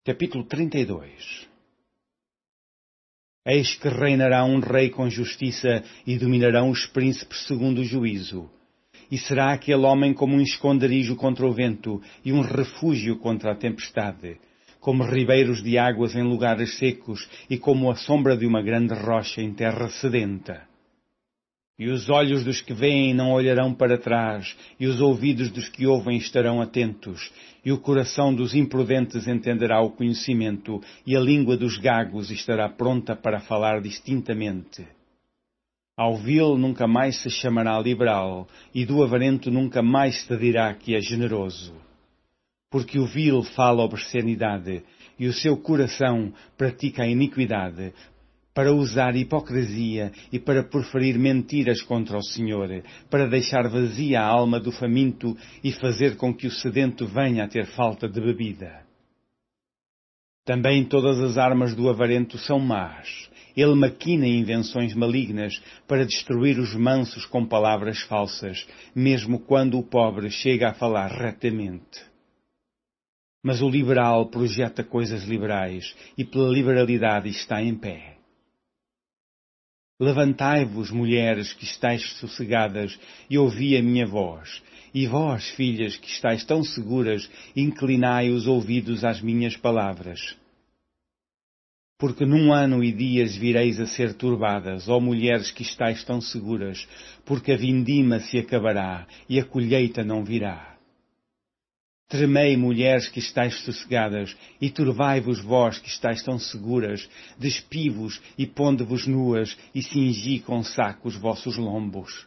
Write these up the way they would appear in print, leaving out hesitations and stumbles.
Capítulo 32. Eis que reinará um rei com justiça e dominarão os príncipes segundo o juízo. E será aquele homem como um esconderijo contra o vento e um refúgio contra a tempestade, como ribeiros de águas em lugares secos e como a sombra de uma grande rocha em terra sedenta. E os olhos dos que veem não olharão para trás, e os ouvidos dos que ouvem estarão atentos, e o coração dos imprudentes entenderá o conhecimento, e a língua dos gagos estará pronta para falar distintamente. Ao vil nunca mais se chamará liberal, e do avarento nunca mais se dirá que é generoso. Porque o vil fala obscenidade, e o seu coração pratica a iniquidade, para usar hipocrisia e para proferir mentiras contra o Senhor, para deixar vazia a alma do faminto e fazer com que o sedento venha a ter falta de bebida. Também todas as armas do avarento são más. Ele maquina invenções malignas para destruir os mansos com palavras falsas, mesmo quando o pobre chega a falar retamente. Mas o liberal projeta coisas liberais e pela liberalidade está em pé. Levantai-vos, mulheres que estáis sossegadas, e ouvi a minha voz. E vós, filhas que estáis tão seguras, inclinai os ouvidos às minhas palavras. Porque num ano e dias vireis a ser turbadas, ó mulheres que estáis tão seguras, porque a vindima se acabará e a colheita não virá. Tremei, mulheres que estáis sossegadas, e turbai-vos vós que estáis tão seguras, despi-vos e ponde-vos nuas, e cingi com saco os vossos lombos.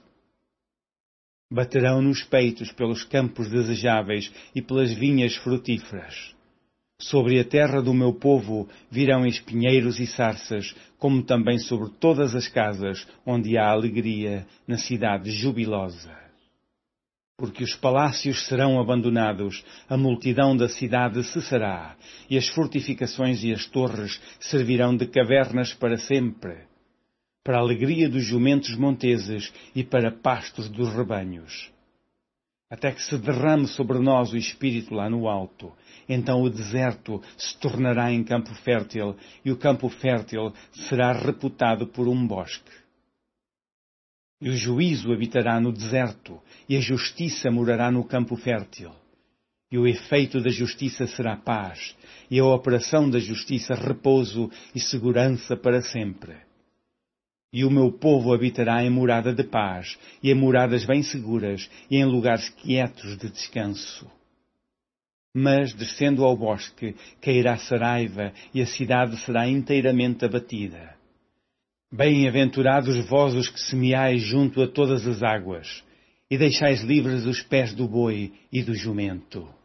Baterão nos peitos pelos campos desejáveis e pelas vinhas frutíferas. Sobre a terra do meu povo virão espinheiros e sarças, como também sobre todas as casas onde há alegria, na cidade jubilosa. Porque os palácios serão abandonados, a multidão da cidade cessará, e as fortificações e as torres servirão de cavernas para sempre, para a alegria dos jumentos monteses e para pastos dos rebanhos. Até que se derrame sobre nós o Espírito lá no alto, então o deserto se tornará em campo fértil, e o campo fértil será reputado por um bosque. E o juízo habitará no deserto, e a justiça morará no campo fértil. E o efeito da justiça será paz, e a operação da justiça repouso e segurança para sempre. E o meu povo habitará em morada de paz, e em moradas bem seguras, e em lugares quietos de descanso. Mas, descendo ao bosque, cairá saraiva, e a cidade será inteiramente abatida. Bem-aventurados vós os que semeais junto a todas as águas, e deixais livres os pés do boi e do jumento.